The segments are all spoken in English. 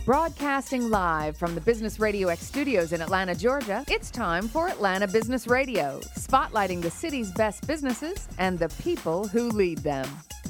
Broadcasting live from the Business Radio X studios in Atlanta, Georgia, it's time for Atlanta Business Radio, spotlighting the city's best businesses and the people who lead them.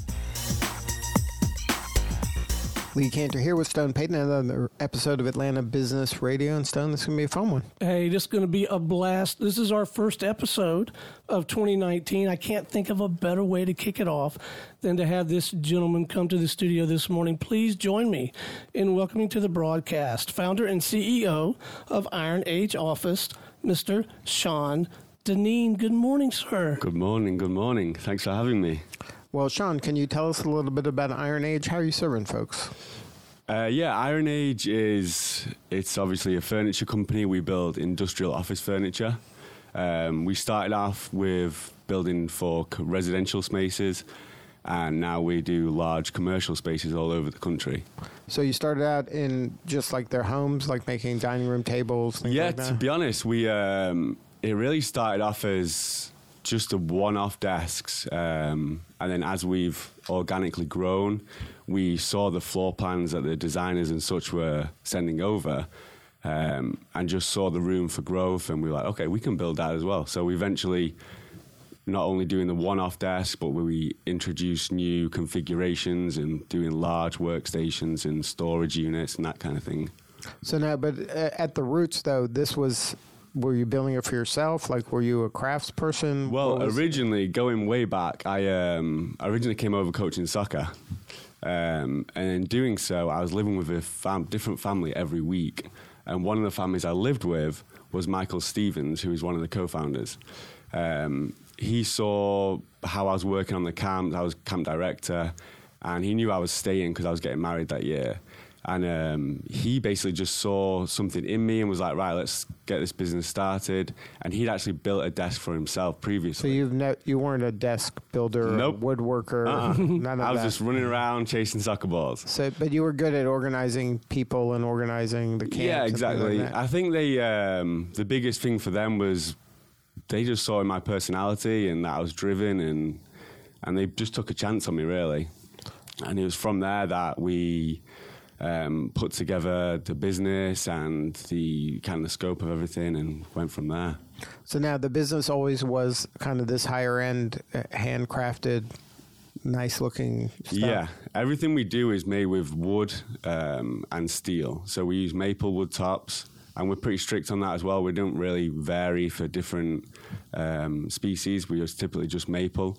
Lee Cantor here with Stone Payton, another episode of Atlanta Business Radio. And Stone, this is going to be a fun one. Hey, this is going to be a blast. This is our first episode of 2019. I can't think of a better way to kick it off than to have this gentleman come to the studio this morning. Please join me in welcoming to the broadcast founder and CEO of Iron Age Office, Mr. Sean Dineen. Good morning, sir. Good morning. Good morning. Thanks for having me. Well, Sean, can you tell us a little bit about Iron Age? How are you serving folks? Iron Age it's obviously a furniture company. We build industrial office furniture. We started off with building for residential spaces, and now we do large commercial spaces all over the country. So you started out in just like their homes, like making dining room tables, things like that? To be honest, we it really started off as just a one-off desks, and then as we've organically grown, we saw the floor plans that the designers and such were sending over, and just saw the room for growth, and we were like, okay, we can build that as well. So we eventually not only doing the one-off desk, but we introduced new configurations and doing large workstations and storage units and that kind of thing. So now, but at the roots, though, were you building it for yourself? Like, were you a craftsperson? Well, originally, going way back, I originally came over coaching soccer. And in doing so, I was living with a different family every week. And one of the families I lived with was Michael Stevens, who is one of the co-founders. He saw how I was working on the camp. I was camp director. And he knew I was staying because I was getting married that year. And he basically just saw something in me and was like, right, let's get this business started. And he'd actually built a desk for himself previously. So you weren't a desk builder, nope. Or woodworker, none of I was that. just running around chasing soccer balls. So, but you were good at organizing people and organizing the camps. Yeah, exactly. Like I think the biggest thing for them was they just saw in my personality and that I was driven, and they just took a chance on me, really. And it was from there that we put together the business and the kind of scope of everything and went from there. So now the business always was kind of this higher end, handcrafted, nice looking stuff. Yeah, everything we do is made with wood and steel. So we use maple wood tops, and we're pretty strict on that as well. We don't really vary for different species. We just typically just maple.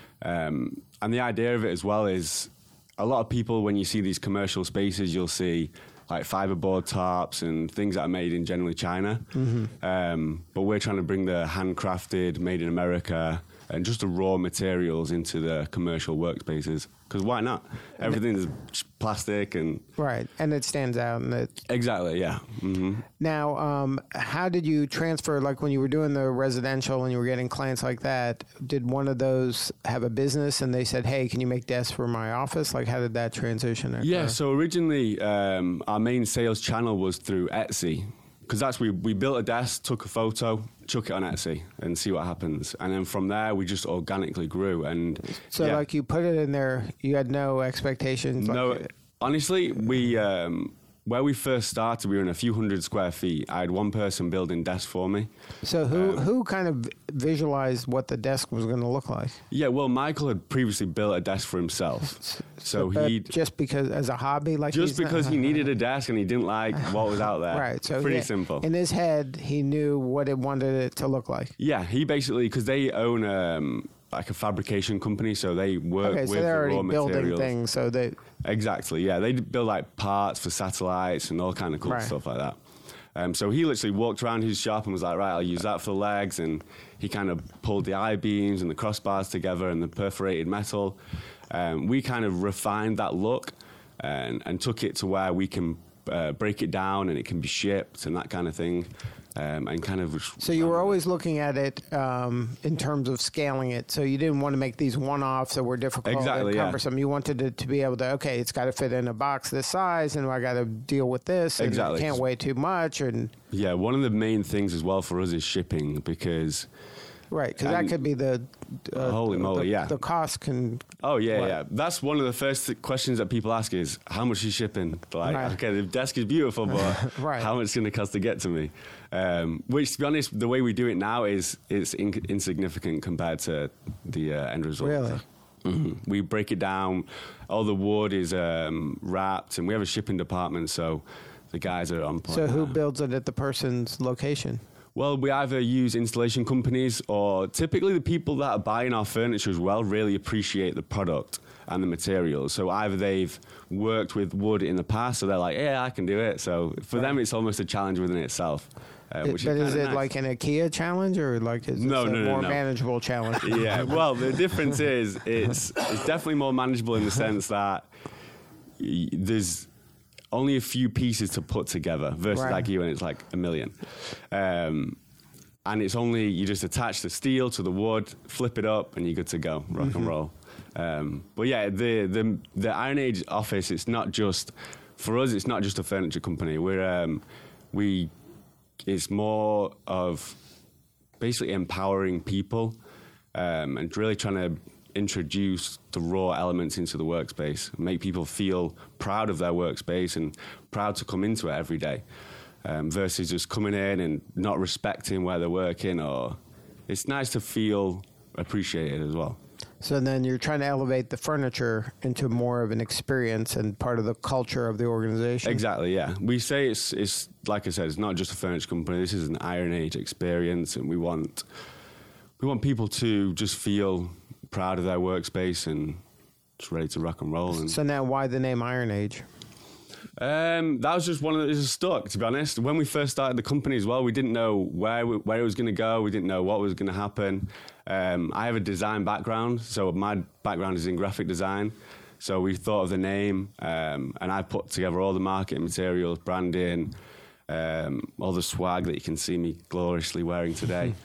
And the idea of it as well is, a lot of people, when you see these commercial spaces, you'll see like fiberboard tops and things that are made in generally China. Mm-hmm. But we're trying to bring the handcrafted, made in America, and just the raw materials into the commercial workspaces. Because why not? Everything is plastic and... Right, and it stands out. Exactly, yeah. Mm-hmm. Now, how did you transfer, like when you were doing the residential and you were getting clients like that, did one of those have a business and they said, hey, can you make desks for my office? Like, how did that transition occur? Yeah, so originally our main sales channel was through Etsy. Because we built a desk, took a photo, chuck it on Etsy and see what happens. And then from there, we just organically grew. And so, yeah. Like, you put it in there, you had no expectations? No, honestly, we where we first started, we were in a few hundred square feet. I had one person building desks for me. So who kind of visualized what the desk was going to look like? Yeah, well, Michael had previously built a desk for himself. So he just because as a hobby, like just because he needed a desk and he didn't like what was out there. Right. So pretty simple. In his head, he knew what it wanted it to look like. Yeah, he basically, because they own like a fabrication company, so they work with so they're the raw already building materials. Things, so they exactly, yeah, they build like parts for satellites and all kind of cool stuff like that. So he literally walked around his shop and was like, right, I'll use that for the legs, and he kind of pulled the I-beams and the crossbars together and the perforated metal. We kind of refined that look and took it to where we can break it down and it can be shipped and that kind of thing. And kind of. So you were always looking at it in terms of scaling it. So you didn't want to make these one-offs that were difficult and cumbersome. You wanted it to be able to, okay, it's got to fit in a box this size, and I got to deal with this, and it can't weigh too much. And yeah, one of the main things as well for us is shipping, because Right, because that could be the holy moly, yeah. The cost can. Oh yeah. That's one of the first questions that people ask is how much is shipping? Like, okay, the desk is beautiful, but how much is it going to cost to get to me? Which, to be honest, the way we do it now is it's insignificant compared to the end result. Really. Mm-hmm. We break it down. All the wood is wrapped, and we have a shipping department, so the guys are on point. So who builds it at the person's location? Well, we either use installation companies, or typically the people that are buying our furniture as well really appreciate the product and the materials. So either they've worked with wood in the past, so they're like, yeah, I can do it. So for them, it's almost a challenge within itself. But is it nice. Like an IKEA challenge, or like is it a more manageable challenge? Yeah, well, the difference is it's definitely more manageable in the sense that there's only a few pieces to put together versus IKEA when it's like a million. And it's only, you just attach the steel to the wood, flip it up, and you're good to go, rock and roll. But yeah, the Iron Age office, it's not just, for us, it's not just a furniture company. It's more of basically empowering people and really trying to introduce the raw elements into the workspace, make people feel proud of their workspace and proud to come into it every day, versus just coming in and not respecting where they're working. Or it's nice to feel appreciated as well. So then you're trying to elevate the furniture into more of an experience and part of the culture of the organization. Exactly, yeah. We say it's like I said, it's not just a furniture company. This is an Iron Age experience, and we want people to just feel proud of their workspace and just ready to rock and roll. So now, why the name Iron Age? That was just one of the stuck, to be honest. When we first started the company as well, we didn't know where it was going to go. We didn't know what was going to happen. I have a design background, so my background is in graphic design. So we thought of the name, and I put together all the marketing materials, branding, all the swag that you can see me gloriously wearing today.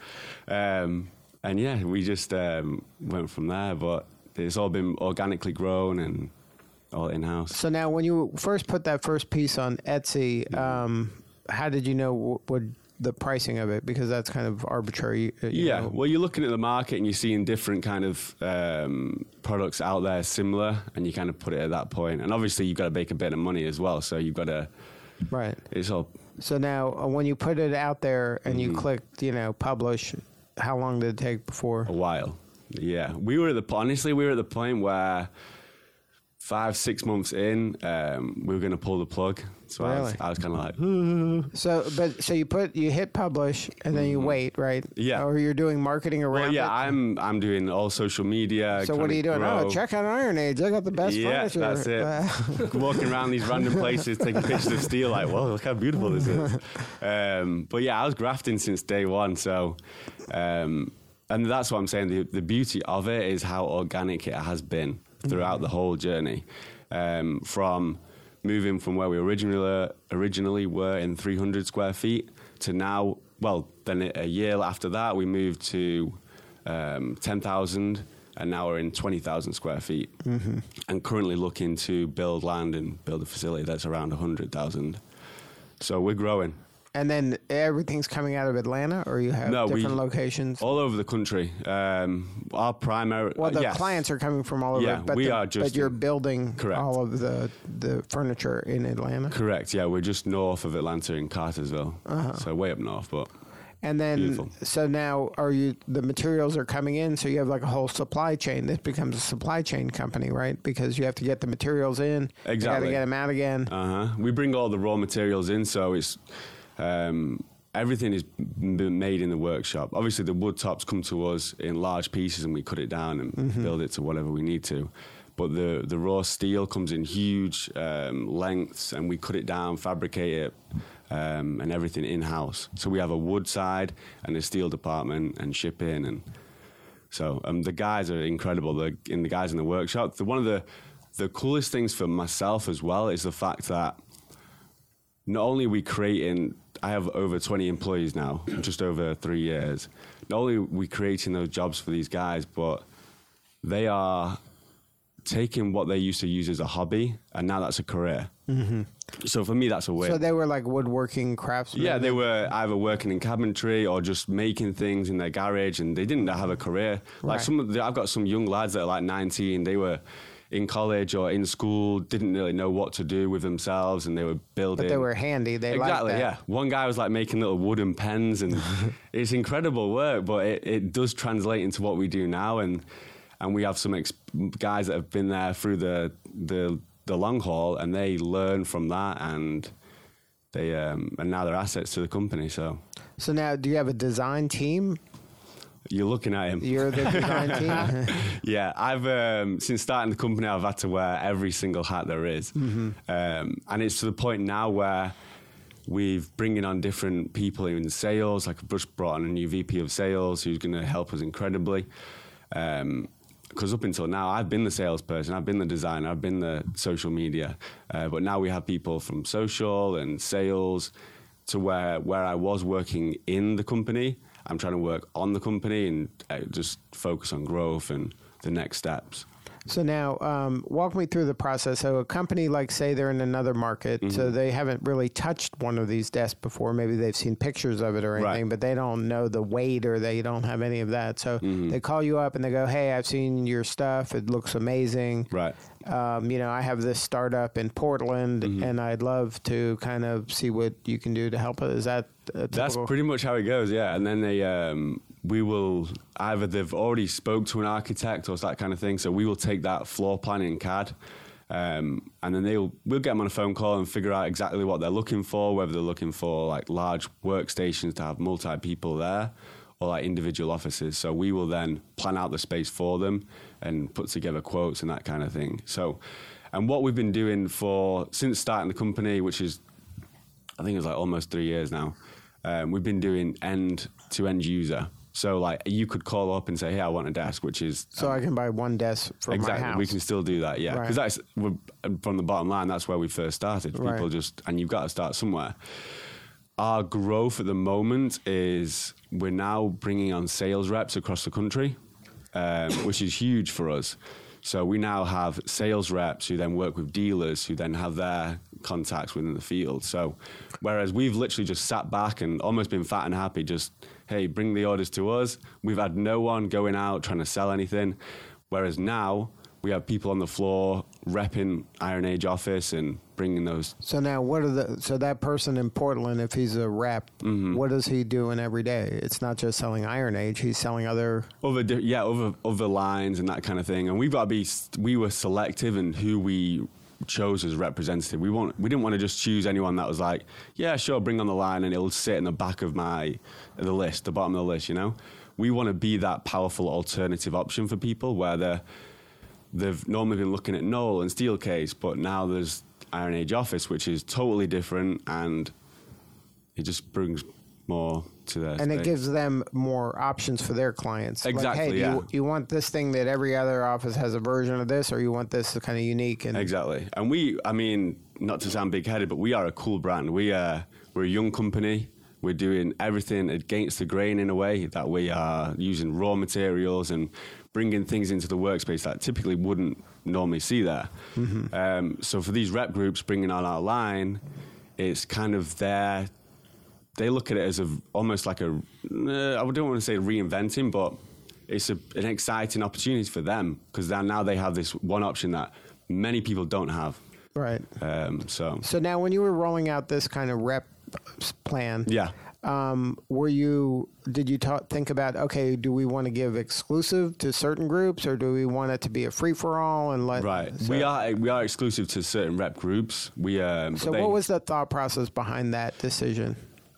And yeah, we just went from there. But it's all been organically grown and all in-house. So now, when you first put that first piece on Etsy, how did you know what the pricing of it? Because that's kind of arbitrary. You know. Well, you're looking at the market and you're seeing different kind of products out there similar, and you kind of put it at that point. And obviously, you've got to make a bit of money as well, so you've got to... Right. It's all... So now, when you put it out there and you clicked, publish, how long did it take before? A while. Yeah. We were at the point where 5-6 months in, we were going to pull the plug. So really? I was kind of like, So you hit publish and then you wait, right? Yeah. Or you're doing marketing around it? I'm doing all social media. So what are you doing? Oh, check out Iron Age. I got the best furniture. Yeah, that's it. Walking around these random places, taking pictures of steel, like, whoa, look how beautiful this is. But yeah, I was grafting since day one. So, and that's what I'm saying. The beauty of it is how organic it has been throughout the whole journey, from moving from where we originally were in 300 square feet to now, well, then a year after that, we moved to 10,000, and now we're in 20,000 square feet, and currently looking to build land and build a facility that's around 100,000. So we're growing. And then everything's coming out of Atlanta, or you have different locations? All over the country. Our primary... Well, the clients are coming from all over. Yeah, but you're building correct. All of the furniture in Atlanta? Correct, yeah. We're just north of Atlanta in Cartersville. So way up north, but... And then, beautiful. So now the materials are coming in, so you have like a whole supply chain. This becomes a supply chain company, right? Because you have to get the materials in. Exactly. You got to get them out again. We bring all the raw materials in, so it's... everything is made in the workshop. Obviously, the wood tops come to us in large pieces, and we cut it down and build it to whatever we need to. But the raw steel comes in huge lengths, and we cut it down, fabricate it, and everything in-house. So we have a wood side and a steel department and shipping, and so the guys are incredible. The guys in the workshop. One of the coolest things for myself as well is the fact that not only are we creating, I have over 20 employees now, just over 3 years. Not only are we creating those jobs for these guys, but they are taking what they used to use as a hobby, and now that's a career. Mm-hmm. So for me, that's a win. So they were like woodworking craftsmen? Yeah, they were either working in cabinetry or just making things in their garage, and they didn't have a career. Like I've got some young lads that are like 19, they were in college or in school, didn't really know what to do with themselves, and they were building. But they were handy. They exactly, liked that. Yeah. One guy was like making little wooden pens, and it's incredible work, but it does translate into what we do now, and we have some guys that have been there through the long haul, and they learn from that, and they and now they're assets to the company. So now, do you have a design team? You're looking at him. You're the design team? Yeah, I've since starting the company, I've had to wear every single hat there is. Mm-hmm. And it's to the point now where we've bringing on different people in sales. Like I've just brought on a new VP of sales who's going to help us incredibly. Because up until now, I've been the salesperson, I've been the designer, I've been the social media. But now we have people from social and sales to where I was working in the company. I'm trying to work on the company and just focus on growth and the next steps. So now, walk me through the process. So a company, like, say they're in another market, mm-hmm. so they haven't really touched one of these desks before. Maybe they've seen pictures of it or anything, right. But they don't know the weight or they don't have any of that. So mm-hmm. they call you up and they go, hey, I've seen your stuff. It looks amazing. Right. I have this startup in Portland, mm-hmm. and I'd love to kind of see what you can do to help it. Is that That's pretty much how it goes, yeah. And then we will either they've already spoke to an architect or that kind of thing, so we will take that floor plan in CAD, and then we'll get them on a phone call and figure out exactly what they're looking for, whether they're looking for like large workstations to have multi people there or like individual offices. So we will then plan out the space for them and put together quotes and that kind of thing. So, and what we've been doing since starting the company, which is I think it's like almost 3 years now, we've been doing end-to-end user. So like you could call up and say, hey, I want a desk, which is... So I can buy one desk for my house. We can still do that, yeah. Because that's, from the bottom line, that's where we first started. People and you've got to start somewhere. Our growth at the moment is we're now bringing on sales reps across the country, which is huge for us. So we now have sales reps who then work with dealers who then have their contacts within the field. So whereas we've literally just sat back and almost been fat and happy, just, hey, bring the orders to us. We've had no one going out trying to sell anything. Whereas now we have people on the floor repping Iron Age office and bringing those. So now so that person in Portland, if he's a rep, mm-hmm. what is he doing every day? It's not just selling Iron Age, he's selling other lines and that kind of thing. And we were selective in who we chose as representative. We didn't want to just choose anyone that was like, yeah, sure, bring on the line and it'll sit in the back of the bottom of the list, you know? We want to be that powerful alternative option for people where they've normally been looking at Knoll and Steelcase, but now there's Iron Age Office, which is totally different, and it just brings more to their space. It gives them more options for their clients. Exactly, like, hey, you want this thing that every other office has a version of this, or you want this kind of unique? Exactly. And not to sound big-headed, but we are a cool brand. We're a young company. We're doing everything against the grain in a way, that we are using raw materials and bringing things into the workspace that typically wouldn't normally see there. Mm-hmm. So for these rep groups bringing on our line, it's kind of they look at it as almost like I don't want to say reinventing, but it's an exciting opportunity for them because now they have this one option that many people don't have. Right. So now when you were rolling out this kind of rep plan, yeah. Did you think about, okay, do we want to give exclusive to certain groups or do we want it to be a free-for-all and let... Right. So, we are exclusive to certain rep groups. What was the thought process behind that decision?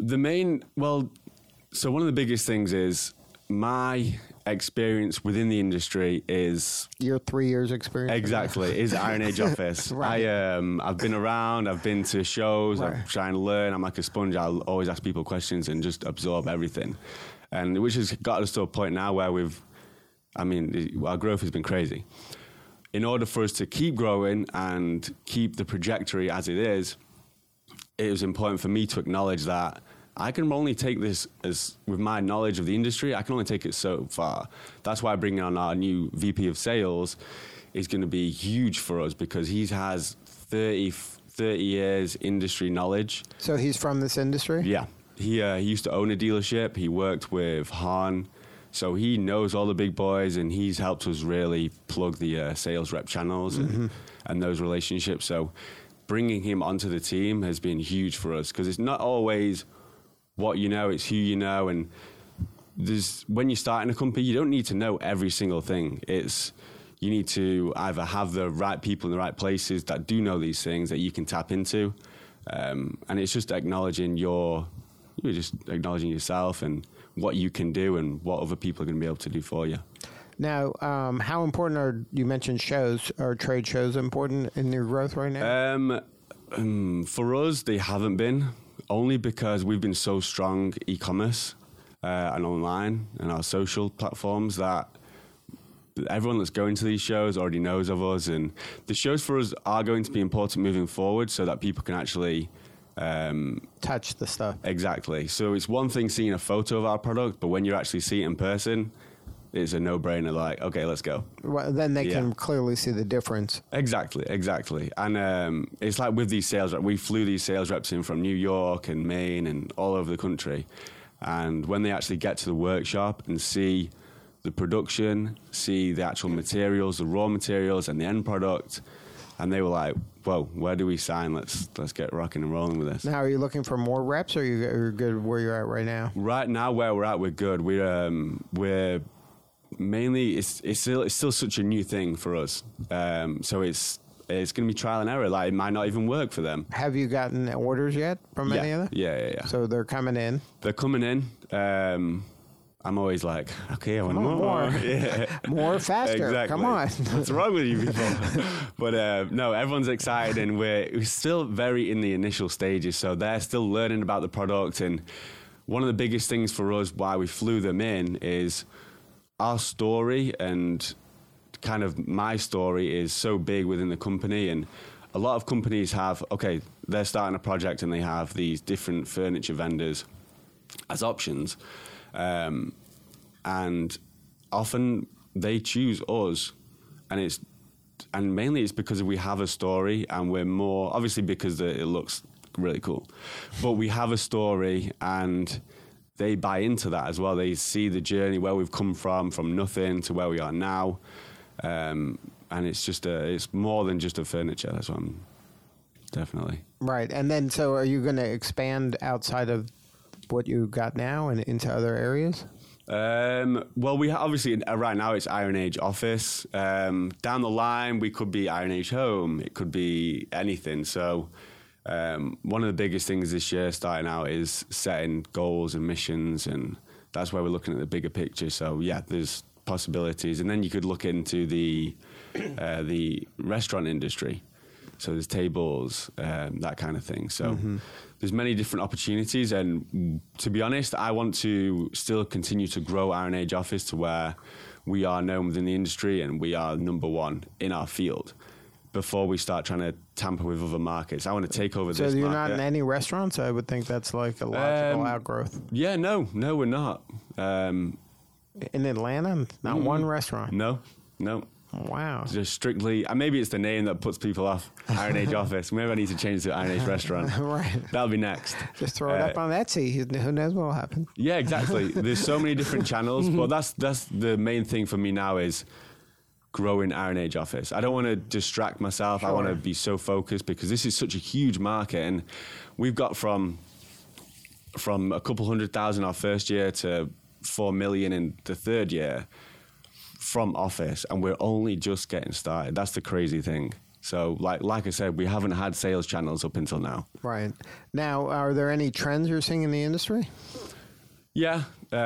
So one of the biggest things is my experience within the industry is... Your 3 years experience? Exactly, is Iron Age Office. Right. I've been around, I've been to shows, right. I'm trying to learn, I'm like a sponge, I'll always ask people questions and just absorb everything. And which has got us to a point now where our growth has been crazy. In order for us to keep growing and keep the trajectory as it was important for me to acknowledge that I can only take this with my knowledge of the industry, I can only take it so far. That's why bringing on our new VP of sales is going to be huge for us because he has 30 years industry knowledge. So he's from this industry? Yeah. He used to own a dealership. He worked with Hahn. So he knows all the big boys, and he's helped us really plug the sales rep channels and those relationships. So bringing him onto the team has been huge for us because it's not always what you know, it's who you know. And when you're starting a company, you don't need to know every single thing. You need to either have the right people in the right places that do know these things that you can tap into. And it's just acknowledging you're just acknowledging yourself and what you can do and what other people are going to be able to do for you. Now, how important you mentioned shows, are trade shows important in your growth right now? For us, they haven't been, only because we've been so strong e-commerce and online and our social platforms that everyone that's going to these shows already knows of us. And the shows for us are going to be important moving forward so that people can actually touch the stuff. Exactly. So it's one thing seeing a photo of our product, but when you actually see it in person, it's a no-brainer. Like, okay, let's go. Well, then they can clearly see the difference. Exactly. And it's like with these sales reps, we flew these sales reps in from New York and Maine and all over the country. And when they actually get to the workshop and see the production, see the actual materials, the raw materials and the end product, and they were like, whoa, where do we sign? Let's get rocking and rolling with this. Now, are you looking for more reps, or you're good where you're at right now? Right now, where we're at, we're good. We're mainly, it's still such a new thing for us. So it's going to be trial and error. Like, it might not even work for them. Have you gotten orders yet from any of them? Yeah. So they're coming in? They're coming in. I'm always like, okay, I want more. Yeah. More, faster. Exactly. Come on. What's wrong with you people? But no, everyone's excited, and we're still very in the initial stages. So they're still learning about the product. And one of the biggest things for us why we flew them in is our story, and kind of my story is so big within the company. And a lot of companies have, okay, they're starting a project and they have these different furniture vendors as options. And often they choose us, and mainly it's because we have a story, and we're more, obviously because it looks really cool, but we have a story, and they buy into that as well. They see the journey where we've come from nothing to where we are now, and it's more than just a furniture. That's what I'm definitely right. And then, so are you going to expand outside of what you got now and into other areas? Well, we obviously right now it's Iron Age Office. Down the line, we could be Iron Age Home. It could be anything. So one of the biggest things this year starting out is setting goals and missions, and that's where we're looking at the bigger picture. So yeah, there's possibilities, and then you could look into the restaurant industry. So there's tables, that kind of thing. So there's many different opportunities. And to be honest, I want to still continue to grow Iron Age Office to where we are known within the industry and we are number one in our field before we start trying to tamper with other markets. I want to take over this market. So you're not in any restaurants? I would think that's like a logical outgrowth. Yeah, no, we're not. In Atlanta? Not one restaurant? No. Wow. Just strictly, maybe it's the name that puts people off, Iron Age Office. Maybe I need to change to Iron Age Restaurant. Right. That'll be next. Just throw it up on Etsy. Who knows what will happen? Yeah, exactly. There's so many different channels, but that's the main thing for me now is growing Iron Age Office. I don't want to distract myself. Sure. I want to be so focused because this is such a huge market, and we've got from a couple 100,000 our first year to 4 million in the third year from Office, and we're only just getting started. That's the crazy thing. So like I said, we haven't had sales channels up until now. Right. Now, are there any trends you're seeing in the industry? Yeah.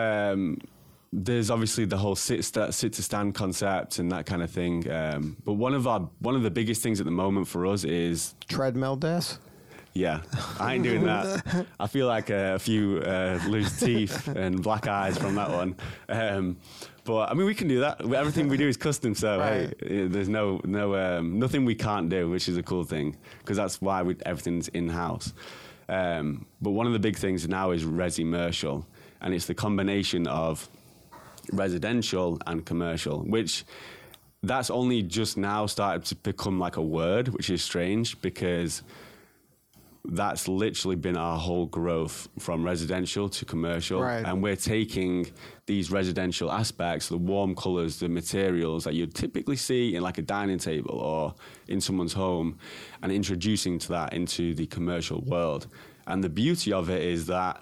There's obviously the whole sit to stand concept and that kind of thing. But one of the biggest things at the moment for us is treadmill desk. Yeah, I ain't doing that. I feel like a few loose teeth and black eyes from that one. But I mean, we can do that. Everything we do is custom, so right. Hey, there's nothing we can't do, which is a cool thing because that's why everything's in house. But one of the big things now is resi-mercial, and it's the combination of residential and commercial, which that's only just now started to become like a word, which is strange because that's literally been our whole growth from residential to commercial. Right. And we're taking these residential aspects, the warm colors, the materials that you'd typically see in like a dining table or in someone's home, and introducing to that into the commercial world. And the beauty of it is that,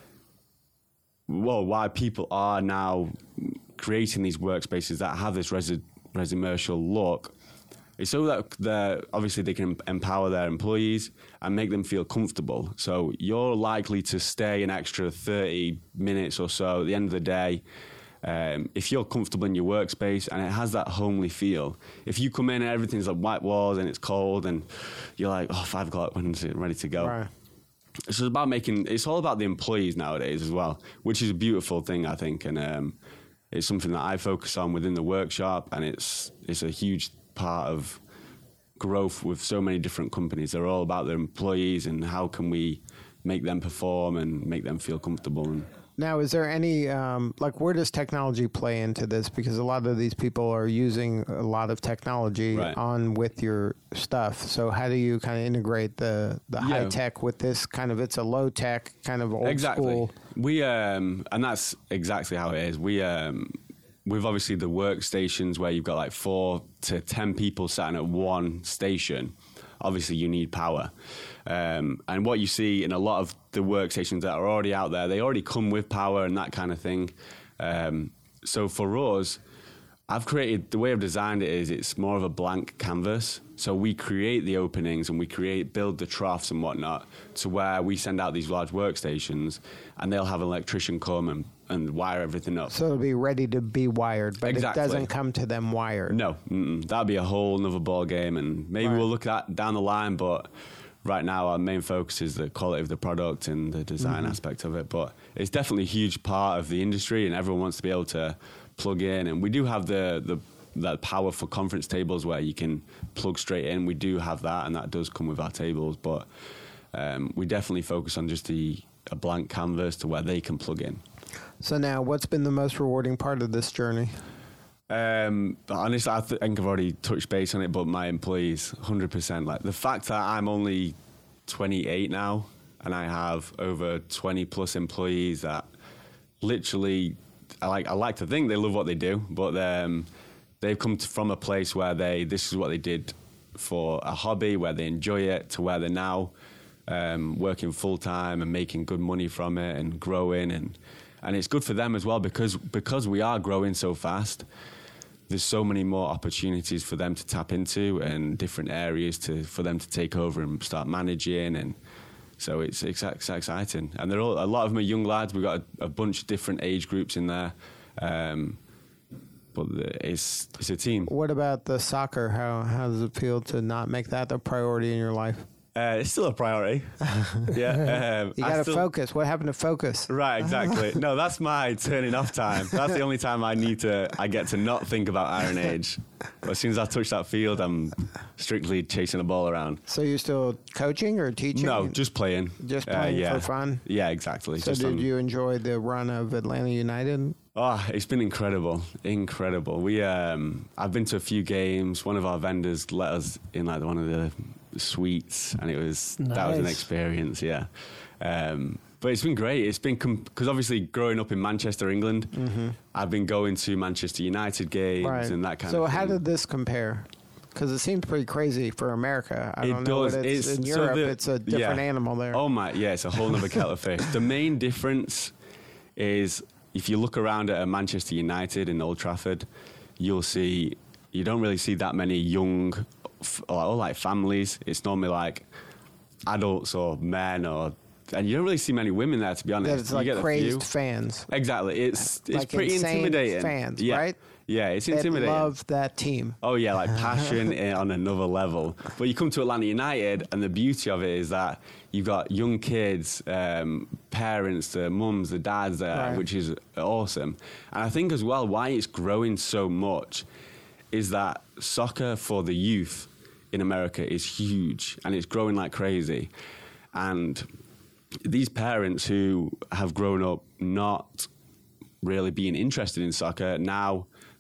well, why people are now creating these workspaces that have this residential look is so that obviously they can empower their employees and make them feel comfortable. So you're likely to stay an extra 30 minutes or so at the end of the day if you're comfortable in your workspace and it has that homely feel. If you come in and everything's like white walls and it's cold and you're like, 5 o'clock, when's it ready to go? Right. It's all about the employees nowadays as well, which is a beautiful thing, I think. And it's something that I focus on within the workshop, and it's a huge part of growth with so many different companies. They're all about their employees and how can we make them perform and make them feel comfortable. Now, is there any, where does technology play into this? Because a lot of these people are using a lot of technology on with your stuff. So how do you kind of integrate the high tech with this kind of, it's a low tech kind of old school? We, and that's exactly how it is. With obviously the workstations where you've got like 4 to 10 people sat at one station, obviously you need power. And what you see in a lot of the workstations that are already out there, they already come with power and that kind of thing. So for us, the way I've designed it is it's more of a blank canvas. So we create the openings and build the troughs and whatnot to where we send out these large workstations and they'll have an electrician come and wire everything up. So it'll be ready to be wired, but It doesn't come to them wired. No, that'd be a whole nother ball game, and maybe we'll look at that down the line, but right now our main focus is the quality of the product and the design aspect of it. But it's definitely a huge part of the industry and everyone wants to be able to plug in, and we do have the power for conference tables where you can plug straight in. We do have that, and that does come with our tables, but we definitely focus on just a blank canvas to where they can plug in. So now, what's been the most rewarding part of this journey? Honestly, I think I've already touched base on it, but my employees, 100%. Like the fact that I'm only 28 now, and I have over 20 plus employees that literally, I like to think they love what they do, but they've come from a place where this is what they did for a hobby, where they enjoy it, to where they're now working full time and making good money from it and growing, and it's good for them as well because we are growing so fast. There's so many more opportunities for them to tap into and different areas for them to take over and start managing, and so it's exciting. And a lot of them are young lads. We've got a bunch of different age groups in there, but it's a team. What about the soccer? How does it feel to not make that a priority in your life? It's still a priority. Yeah, you got to focus. What happened to focus? Right, exactly. No, that's my turning off time. That's the only time I get to not think about Iron Age. But as soon as I touch that field, I'm strictly chasing the ball around. So you're still coaching or teaching? No, just playing. Just playing for fun? Yeah, exactly. So did you enjoy the run of Atlanta United? Oh, it's been incredible. We I've been to a few games. One of our vendors let us in like one of the suites, and that was an experience. Yeah, but it's been great. It's been because obviously growing up in Manchester, England, I've been going to Manchester United games and that kind of thing. So how did this compare? Because it seems pretty crazy for America. I don't know what it's in Europe. It's a different animal there. Oh my, yeah, it's a whole other kettle of fish. The main difference is if you look around at a Manchester United in Old Trafford, you don't really see that many young or like families. It's normally like adults or men, and you don't really see many women there, to be honest. It's like crazed fans. Exactly. It's like pretty intimidating. Fans, yeah. Right? Yeah, it's intimidating. They love that team. Oh yeah, like passion on another level. But you come to Atlanta United, and the beauty of it is that you've got young kids, parents, the mums, the dads there, which is awesome. And I think as well why it's growing so much is that soccer for the youth in America is huge, and it's growing like crazy. And these parents who have grown up not really being interested in soccer, now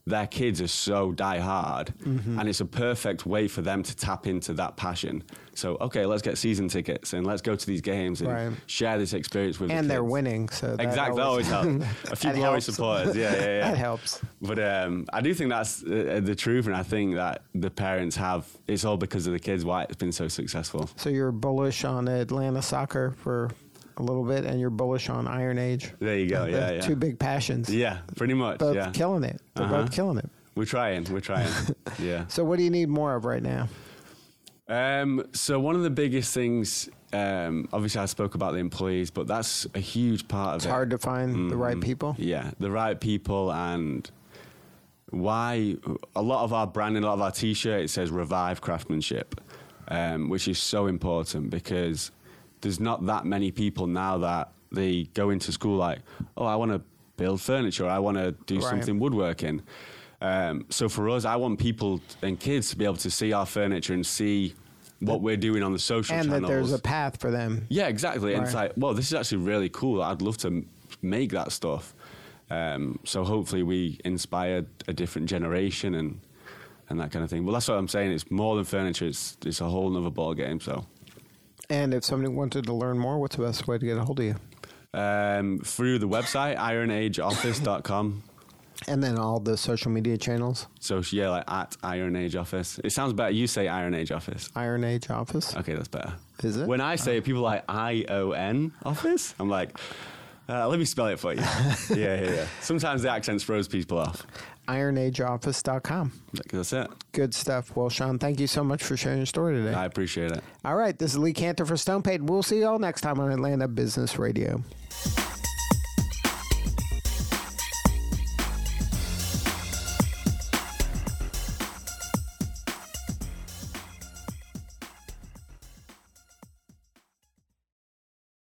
their kids are so die hard, and it's a perfect way for them to tap into that passion. So, okay, let's get season tickets and let's go to these games and share this experience with the kids. And they're winning, so that always helps. A few glory supporters, yeah. That helps. But I do think that's the truth, and I think that the parents have, it's all because of the kids why it's been so successful. So you're bullish on Atlanta soccer for a little bit, and you're bullish on Iron Age. There you go, yeah. Two big passions. Yeah, pretty much, both killing it. They're both killing it. We're trying, yeah. So what do you need more of right now? So one of the biggest things, obviously I spoke about the employees, but that's a huge part of it. It's hard to find the right people. Yeah, the right people, and why a lot of our branding, a lot of our T-shirt, it says revive craftsmanship, which is so important because there's not that many people now that they go into school like, oh, I want to build furniture, I want to do something woodworking. So for us, I want people and kids to be able to see our furniture and see what we're doing on the social channels. And that there's a path for them. Yeah, exactly. And it's like, well, this is actually really cool. I'd love to make that stuff. So hopefully we inspire a different generation and that kind of thing. Well, that's what I'm saying. It's more than furniture. It's a whole nother ball game. So. And if somebody wanted to learn more, what's the best way to get a hold of you? Through the website, ironageoffice.com. And then all the social media channels? So, yeah, like at Iron Age Office. It sounds better. You say Iron Age Office. Iron Age Office? Okay, that's better. Is it? When I say it, people are like I-O-N Office. I'm like, let me spell it for you. Yeah. Sometimes the accent throws people off. IronAgeOffice.com. That's it. Good stuff. Well, Sean, thank you so much for sharing your story today. I appreciate it. All right. This is Lee Cantor for StonePaid. We'll see you all next time on Atlanta Business Radio.